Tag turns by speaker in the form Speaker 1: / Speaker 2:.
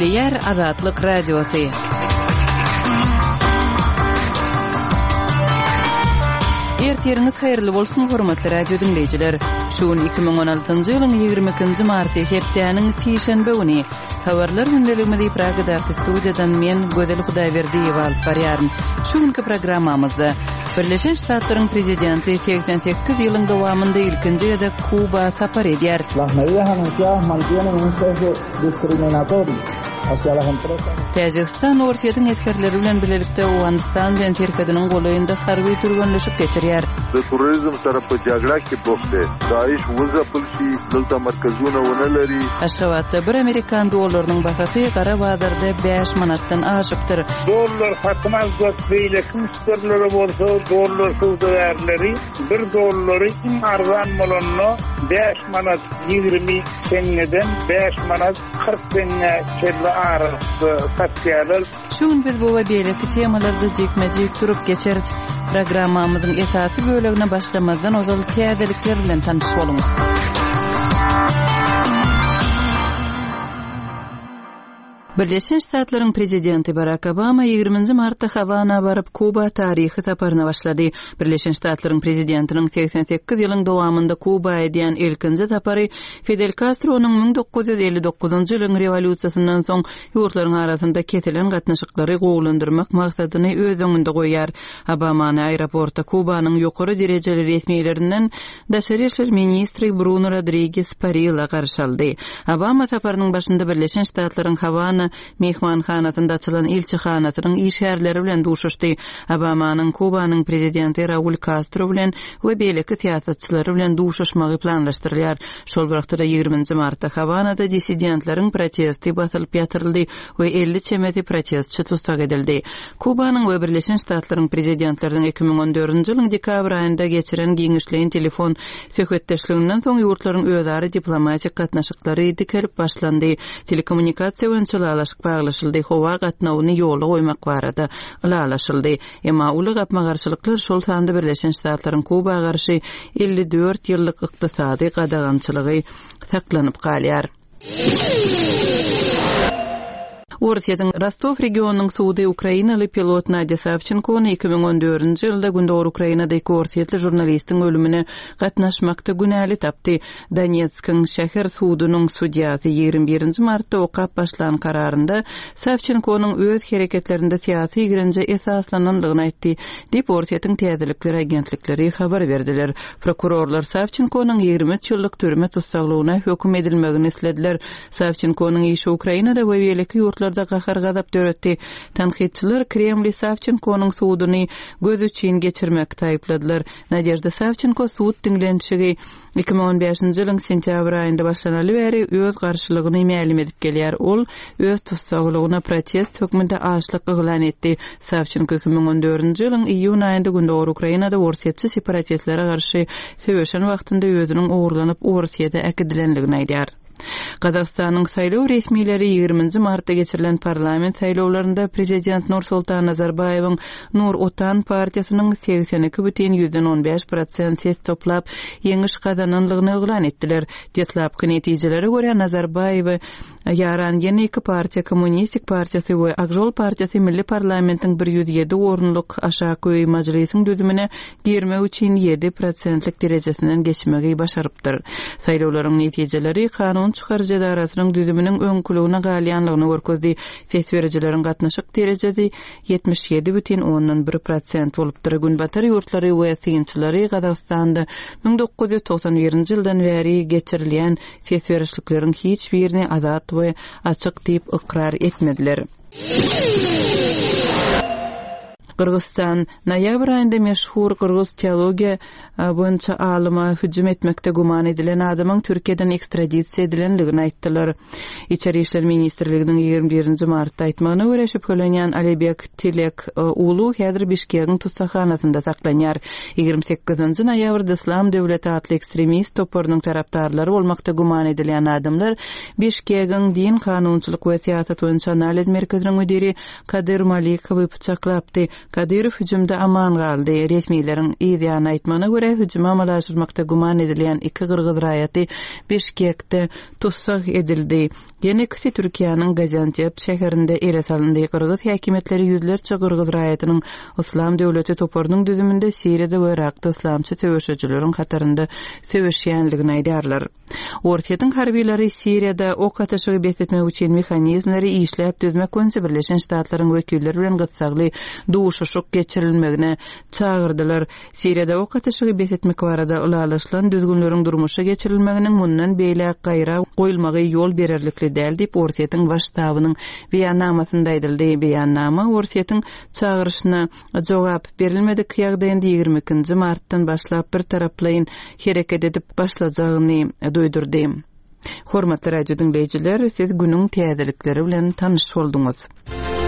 Speaker 1: Eşliyer Azatlyk Radiosy. Ertiriniz hayırlı bolsun hormatly radio dinleyijiler. Şuun 2016-njy ýylyň 22-nji marty hepdeniň sişenbe güni habarlar gündeliginde Pragada studiýadan men Gözel Hudaýberdiýew alyp barýaryn. Şuňky programmamyzda Birleşen Ştatlaryň prezidenti 88 ýylyň dowamynda ilkinji ýa-da Kuba sapar edýär.
Speaker 2: Las medidas anunciadas mantienen un sesgo discriminatorio hacia las empresas.
Speaker 1: Tajikistan ortaýatyň etkerleri bilen birlikde Awganistan bilen Türkiýanyň golaýynda harby türgünleşip geçirýär.
Speaker 3: Turizm tarapy jagra ki bofte. Daesh wuza pulsi dulta markazuna wonalari.
Speaker 1: Aşgabatda bir Amerikan dollarynyň bahasy gara bazarda 5 manatdan aşypdyr.
Speaker 4: Dollar satmaz götüreyle kimsterleri bolsa dollar sowdagarlary 1 dollary iň arzan bolanny 5 manat 20 sengeden 5 manat 40 senge kelle arasy satýarlar.
Speaker 1: Şuň bir bowa beýleki temalarda jekmejek durup geçerdi. Programmamyzyň esasy bölegine başlamazdan ozal täzelikler bilen tanışyp boluňuz. Birleşen Ştatlaryň prezidenti Barack Obama 20 martda Havana baryp Kuba taryhy saparyna başlady. Birleşen Ştatlaryň prezidentiniň 88 ýylyň dowamynda Kuba edýän ilkinji sapary Fidel Castro'nyň 1959-njy ýylyň rewolýusiýasyndan soň ýurtlaryň arasynda ketilen gatnaşyklary gowlandyrmak maksadyny öz öňünde goýar. Obama aeroportda Kubanyň ýokary derejeli resmiýetlerinden daşary işler ministri Bruno Rodriguez Parilla garşaldy. Obama saparynyň başynda Birleşen Ştatlaryň Havana mehmanhanasynda açylan elçihanasynyň işgärleri bilen duşuşdy. Obamanyň Kubanyň prezidenti Raul Castro bilen we beýleki siýasatçylary bilen duşuşmagy planlaşdyrylýar. Şol wagtda 20 martda Havanada dissidentleriň protesti basylyp ýatyryldy we 50 çemeti protestçi tutsak edildi. Kubanyň we Birleşen Ştatlaryň prezidentlerining 2014-nji ýylyň dekabr aýynda geçiren giňişleýin telefon söhbetdeşliginden soň ýurtlaryň özara diplomatik gatnaşyklary dikelip başlandy. Telekommunikasiýa öňçüler baglaşyldy. Howa gatnawyny ýola goýmak barada ulalaşyldy. Emma uly gapmagarçylyklar şol sanda Birleşen Ştatlaryň Kubaga garşy 54 ýyllyk ykdysady gadagançylygy saklanyp galýar. Ortaýatyň Rostov regionunyň suwdy Ukrainaly pilot Nadia Savchenko 2014-nji ýylda gündäk Ukrainadaky ortaýatly jurnalistiň ölümine gatnaşmakda günäli tapdy. Donetskiň şäher suwdynyň судьясy 21-nji martda okap başlan kararynda Savchenkonyň öz hereketlerinde syýasy girinje esaslananlygyny aýtdy, diýip ortaýatyň täzelikleri agentlikleri habar berdiler. Prokurorlar Savchenkonyň 23 ýyllyk türme tutsaglygyna höküm edilmegini islediler. Savchenkonyň işi Ukrainada we beýleki ýurtlar da gahar gazap döretdi. Tanqidçiler Kremli Savchenkonyň suwdyny göz üçin geçirmekde aýpladylar. Nadejda Savchenko suwd diňlenşigi 2015-nji ýylyň sentýabr aýynda başlanaly bäri öz garşylygyny ma'lum edip gelýär. Ol öz tutsaglygyna protest hökmünde aşlyk eglan etdi. Savchenko 2014-nji ýylyň iýun aýynda gündäk Ukrainada ortaýatçy separatistlere garşy söwüşen wagtynda özüniň ogurlanyp Orsiýada äkidilenligini aýdýar. Qazaqstanyň saýlaw resmiýetleri 20 martda geçirilen parlament saýlawlarynda prezident Nursultan Nazarbayewiň Nur Otan partiýasynyň 82,15% ses toplap ýeňiş kazananlygyny eglan etdiler. Detlapky netijelere görä Nazarbayew ýaran ýene iki partiýa Kommunistik partiýasy we Akjol partiýasy milli parlamentiň 107 orunluk aşağı majlisyň düzümine girmek üçin 7%lik derejesinden geçmegi başarypdyr. Saýlawlaryň netijeleri kanun çıkarıcı darasynyň düzüminiň öňkülügine galýanlygyny görkezdi. Ses berejileriň gatnaşyk derejesi 77,1% bolupdyr. Günbatar ýurtlary we syňçylary Qazaqstanda 1991-nji ýyldan bäri geçirilýän ses berişlikleriň hiç birini azat we açyk diýip ikrar etmediler. Kırgızstan noýabr aýynda meşhur Kırgız teologiýa boýunça alyma hüjüm etmekde guman edilen adamyň Türkiýeden ekstradisiýa edilenligini aýtdylar. İçeri işler ministrliginiň 21-nji martda aýtmagyna görä şüphelenýän Alibek Tilek ulu häzir Bişkegiň tutsaxanasynda saklanýar. 28-nji noýabrda Islam döwleti atly ekstremist toparynyň tarapdarlary bolmakda guman edilen adamlar Bişkegiň din kanunçylyk we siýasat boýunça analiz merkeziniň müdiri Kadir Malikowy pyçaklapdy. Kadyrov hüjümde aman galdy. Resmiýetiň ýa-da aýtmana görä hüjüme amalaşdyrmakda guman edilen iki Kyrgyz raýaty Bişkekde tutsak edildi. Ýene ikisi Türkiýanyň Gaziantep şäherinde ele salyndy. Kyrgyz häkimetleri ýüzlerçe Kyrgyz raýatynyň Islam döwleti toparynyň düzüminde Siriýede we Irakda islamçy töweşejileriň hatarynda söweşýänligini aýdarlar. Ortaýatyň harbiýleri Siriýede ok ateşi betletmek üçin mexanizmleri işläp düzmek üçin Birleşen Ştatlaryň wekilleri bilen gatsagly duşuşuk geçirilmegine çağırdylar. Siriýede ok ateşi betletmek barada ulalaşylan düzgünleriň durmuşa geçirilmeginiň mundan beýle gaýra goýulmagy ýol bererlikli däl diýip Ortaýatyň baş ştabynyň beýannamasynda aýdyldy. Beýannama Ortaýatyň çağırışyna jogap berilmedik ýagdaýynda 22 martdan başlap bir taraplaýyn hereket edip başlajagyny duýdurdy. Hormatly radio dinleýijiler, siz günüň täzelikleri bilen tanyş bolduňuz.